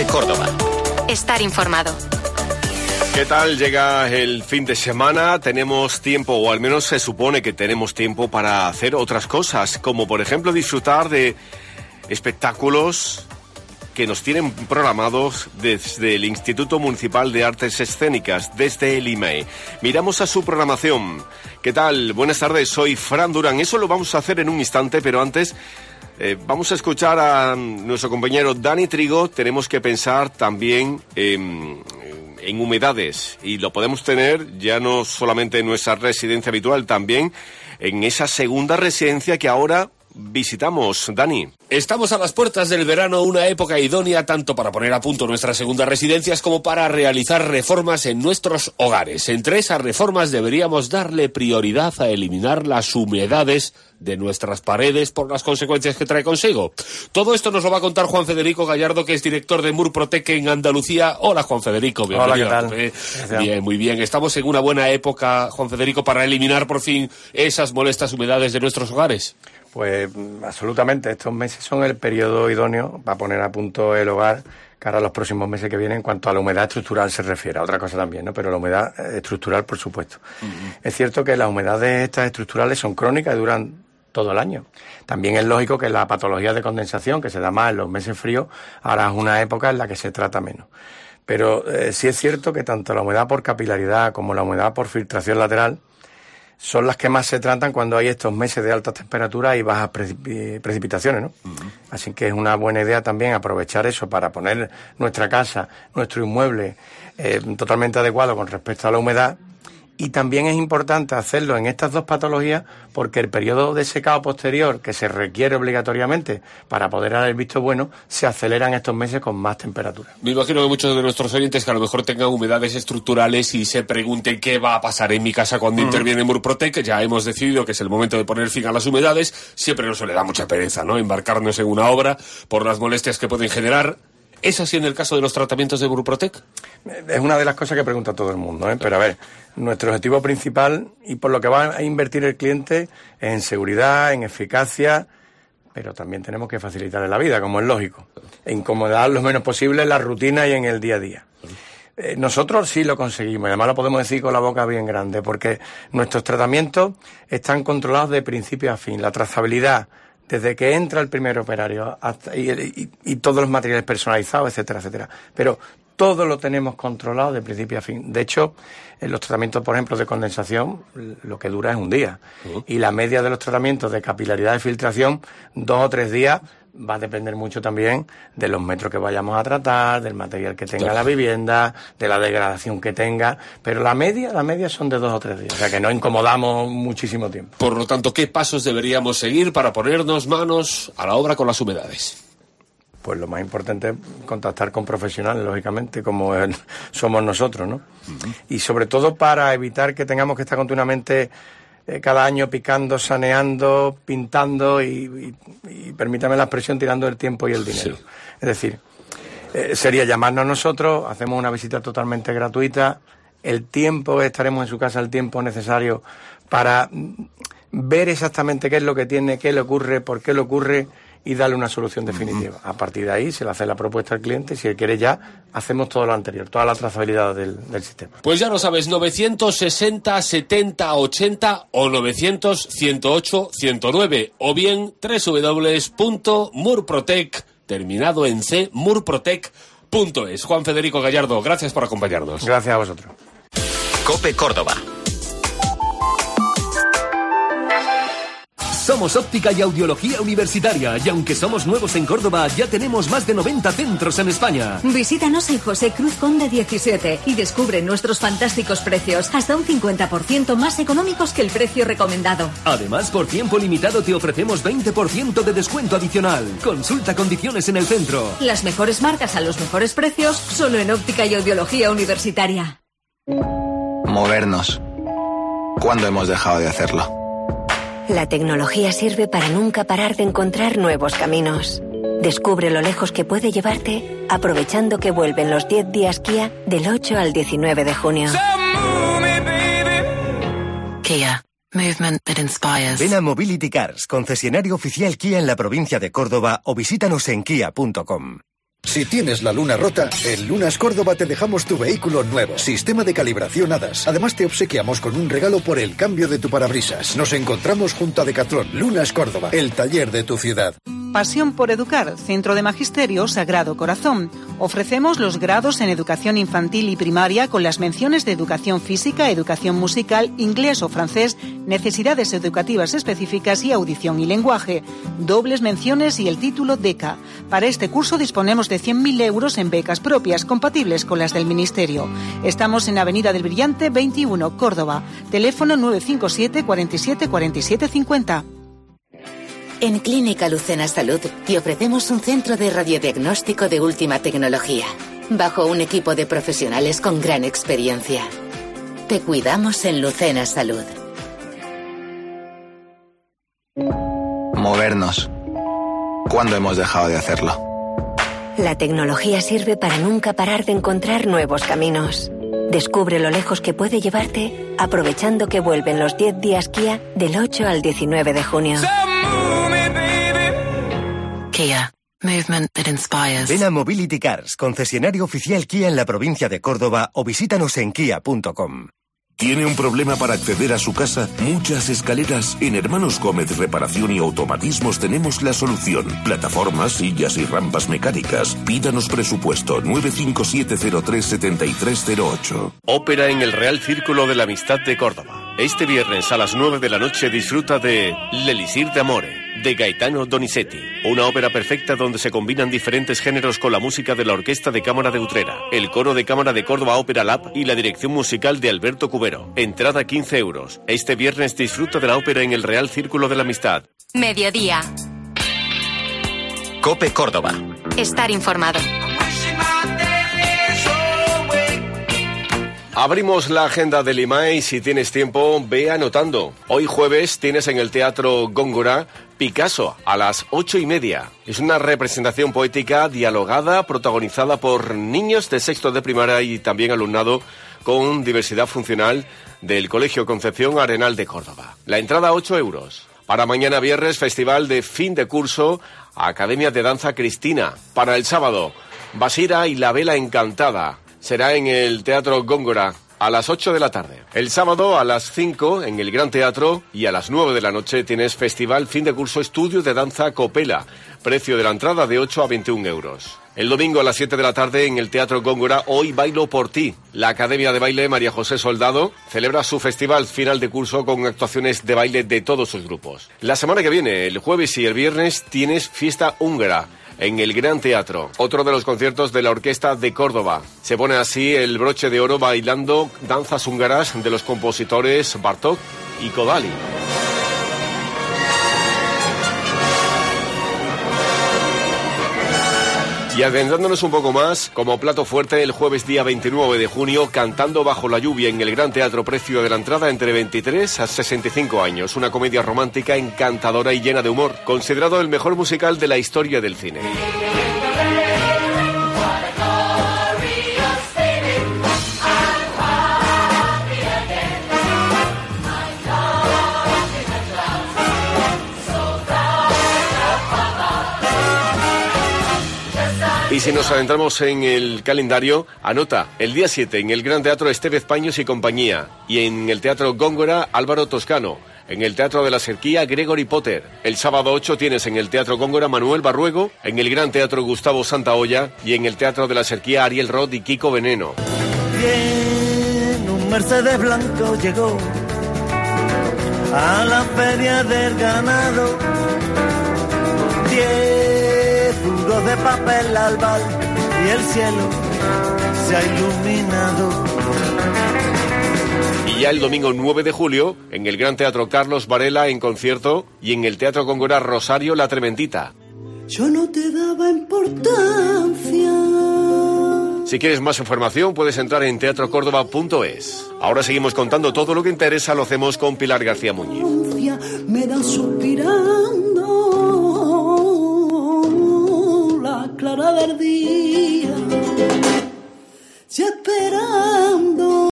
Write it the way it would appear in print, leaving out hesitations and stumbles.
COPE Córdoba. Estar informado. ¿Qué tal? Llega el fin de semana, tenemos tiempo, o al menos se supone que tenemos tiempo para hacer otras cosas, como por ejemplo disfrutar de espectáculos que nos tienen programados desde el Instituto Municipal de Artes Escénicas, desde el IMAE. Miramos a su programación. ¿Qué tal? Buenas tardes, soy Fran Durán. Eso lo vamos a hacer en un instante, pero antes vamos a escuchar a nuestro compañero Dani Trigo. Tenemos que pensar también en humedades, y lo podemos tener ya no solamente en nuestra residencia habitual, también en esa segunda residencia que ahora visitamos. Dani. Estamos a las puertas del verano, una época idónea tanto para poner a punto nuestras segundas residencias como para realizar reformas en nuestros hogares. Entre esas reformas deberíamos darle prioridad a eliminar las humedades de nuestras paredes por las consecuencias que trae consigo. Todo esto nos lo va a contar Juan Federico Gallardo, que es director de Murprotec en Andalucía. Hola, Juan Federico, bienvenido. Hola, ¿qué tal? Bien, muy bien. Estamos en una buena época, Juan Federico, para eliminar por fin esas molestas humedades de nuestros hogares. Pues absolutamente, estos meses son el periodo idóneo para poner a punto el hogar cara a los próximos meses que vienen en cuanto a la humedad estructural se refiere, a otra cosa también, ¿no? Pero la humedad estructural, por supuesto. Es cierto que las humedades estas estructurales son crónicas y duran todo el año. También es lógico que la patología de condensación, que se da más en los meses fríos, ahora es una época en la que se trata menos. Pero sí es cierto que tanto la humedad por capilaridad como la humedad por filtración lateral son las que más se tratan cuando hay estos meses de altas temperaturas y bajas precipitaciones, ¿no? Así que es una buena idea también aprovechar eso para poner nuestra casa, nuestro inmueble totalmente adecuado con respecto a la humedad. Y también es importante hacerlo en estas dos patologías porque el periodo de secado posterior que se requiere obligatoriamente para poder dar el visto bueno se acelera en estos meses con más temperatura. Me imagino que muchos de nuestros oyentes que a lo mejor tengan humedades estructurales y se pregunten qué va a pasar en mi casa cuando interviene Murprotec. Ya hemos decidido que es el momento de poner fin a las humedades. Siempre nos suele dar mucha pereza, ¿no?, embarcarnos en una obra por las molestias que pueden generar. ¿Es así en el caso de los tratamientos de Murprotec? Es una de las cosas que pregunta todo el mundo, ¿eh? Pero a ver, nuestro objetivo principal y por lo que va a invertir el cliente es en seguridad, en eficacia, pero también tenemos que facilitarle la vida, como es lógico, e incomodar lo menos posible en la rutina y en el día a día. Nosotros sí lo conseguimos, y además lo podemos decir con la boca bien grande, porque nuestros tratamientos están controlados de principio a fin. La trazabilidad, desde que entra el primer operario hasta y todos los materiales personalizados, etcétera, etcétera. Pero todo lo tenemos controlado de principio a fin. De hecho, en los tratamientos, por ejemplo, de condensación, lo que dura es un día. Y la media de los tratamientos de capilaridad y filtración, 2 o 3 días, va a depender mucho también de los metros que vayamos a tratar, del material que tenga la vivienda, de la degradación que tenga, pero la media son de 2 o 3 días, o sea que no incomodamos muchísimo tiempo. Por lo tanto, ¿qué pasos deberíamos seguir para ponernos manos a la obra con las humedades? Pues lo más importante es contactar con profesionales, lógicamente, como somos nosotros, ¿no? Y sobre todo para evitar que tengamos que estar continuamente cada año picando, saneando, pintando y permítame la expresión, tirando el tiempo y el dinero. Sí. Es decir, sería llamarnos a nosotros, hacemos una visita totalmente gratuita, el tiempo, estaremos en su casa el tiempo necesario para ver exactamente qué es lo que tiene, qué le ocurre, por qué le ocurre y darle una solución definitiva. A partir de ahí se le hace la propuesta al cliente y si él quiere ya, hacemos todo lo anterior, toda la trazabilidad del sistema. Pues ya lo sabes, 960 70 80 o 900 108 109 o bien www.murprotec, terminado en C, murprotec.es. Juan Federico Gallardo, gracias por acompañarnos. Gracias a vosotros. COPE Córdoba. Somos Óptica y Audiología Universitaria y aunque somos nuevos en Córdoba, ya tenemos más de 90 centros en España. Visítanos en José Cruz Conde 17 y descubre nuestros fantásticos precios, hasta un 50% más económicos que el precio recomendado. Además, por tiempo limitado te ofrecemos 20% de descuento adicional. Consulta condiciones en el centro. Las mejores marcas a los mejores precios, solo en Óptica y Audiología Universitaria. Movernos. ¿Cuándo hemos dejado de hacerlo? La tecnología sirve para nunca parar de encontrar nuevos caminos. Descubre lo lejos que puede llevarte aprovechando que vuelven los 10 días Kia del 8 al 19 de junio. Kia. Movement that inspires. Ven a Mobility Cars, concesionario oficial Kia en la provincia de Córdoba o visítanos en kia.com. Si tienes la luna rota, en Lunas Córdoba te dejamos tu vehículo nuevo. Sistema de calibración HADAS. Además te obsequiamos con un regalo por el cambio de tu parabrisas. Nos encontramos junto a Decathlon. Lunas Córdoba, el taller de tu ciudad. Pasión por Educar, Centro de Magisterio Sagrado Corazón. Ofrecemos los grados en educación infantil y primaria con las menciones de educación física, educación musical, inglés o francés, necesidades educativas específicas y audición y lenguaje. Dobles menciones y el título DECA. Para este curso disponemos de 100.000 euros en becas propias compatibles con las del Ministerio. Estamos en Avenida del Brillante 21, Córdoba. Teléfono 957 47 47 50. En Clínica Lucena Salud te ofrecemos un centro de radiodiagnóstico de última tecnología, bajo un equipo de profesionales con gran experiencia. Te cuidamos en Lucena Salud. Movernos. ¿Cuándo hemos dejado de hacerlo? La tecnología sirve para nunca parar de encontrar nuevos caminos. Descubre lo lejos que puede llevarte aprovechando que vuelven los 10 días Kia del 8 al 19 de junio. Kia. Movement that inspires. Ven a Mobility Cars, concesionario oficial Kia en la provincia de Córdoba, o visítanos en kia.com. ¿Tiene un problema para acceder a su casa? ¿Muchas escaleras? En Hermanos Gómez Reparación y Automatismos tenemos la solución. Plataformas, sillas y rampas mecánicas. Pídanos presupuesto 957037308. Ópera en el Real Círculo de la Amistad de Córdoba. Este viernes a las 9 de la noche disfruta de L'Elisir d'Amore, de Gaetano Donizetti. Una ópera perfecta donde se combinan diferentes géneros con la música de la Orquesta de Cámara de Utrera, el Coro de Cámara de Córdoba Ópera Lab y la dirección musical de Alberto Cubero. Entrada 15 euros. Este viernes disfruta de la ópera en el Real Círculo de la Amistad. Mediodía. COPE Córdoba. Estar informado. Abrimos la agenda del IMAE y si tienes tiempo, ve anotando. Hoy jueves tienes en el Teatro Góngora Picasso a las 8:30. Es una representación poética dialogada, protagonizada por niños de sexto de primaria y también alumnado con diversidad funcional del Colegio Concepción Arenal de Córdoba. La entrada 8 euros. Para mañana viernes, festival de fin de curso, Academia de Danza Cristina. Para el sábado, Basira y la Vela Encantada. Será en el Teatro Góngora a las 8 de la tarde. El sábado a las 5 en el Gran Teatro y a las 9 de la noche tienes Festival Fin de Curso Estudio de Danza Copela. Precio de la entrada de 8 a 21 euros. El domingo a las 7 de la tarde en el Teatro Góngora, Hoy Bailo por Ti. La Academia de Baile María José Soldado celebra su festival final de curso con actuaciones de baile de todos sus grupos. La semana que viene, el jueves y el viernes, tienes Fiesta Húngara en el Gran Teatro, otro de los conciertos de la Orquesta de Córdoba. Se pone así el broche de oro bailando danzas húngaras de los compositores Bartók y Kodály. Y adentrándonos un poco más, como plato fuerte, el jueves día 29 de junio, Cantando bajo la lluvia en el Gran Teatro, precio de la entrada entre 23 a 65 años. Una comedia romántica encantadora y llena de humor, considerado el mejor musical de la historia del cine. Y si nos adentramos en el calendario, anota, el día 7 en el Gran Teatro Estevez Paños y compañía, y en el Teatro Góngora Álvaro Toscano, en el Teatro de la Serquía Gregory Potter. El sábado 8 tienes en el Teatro Góngora Manuel Barruego, en el Gran Teatro Gustavo Santaolla y en el Teatro de la Serquía Ariel Rod y Kiko Veneno. Bien, un Mercedes blanco llegó a la feria del ganado. 10 euros de papel albal y el cielo se ha iluminado. Y ya el domingo 9 de julio, en el Gran Teatro Carlos Varela en concierto y en el Teatro Góngora Rosario La Trementita. Yo no te daba importancia. Si quieres más información puedes entrar en teatrocórdoba.es. Ahora seguimos contando todo lo que interesa, lo hacemos con Pilar García Muñiz. Me dan suspirando la clara del día, ya esperando.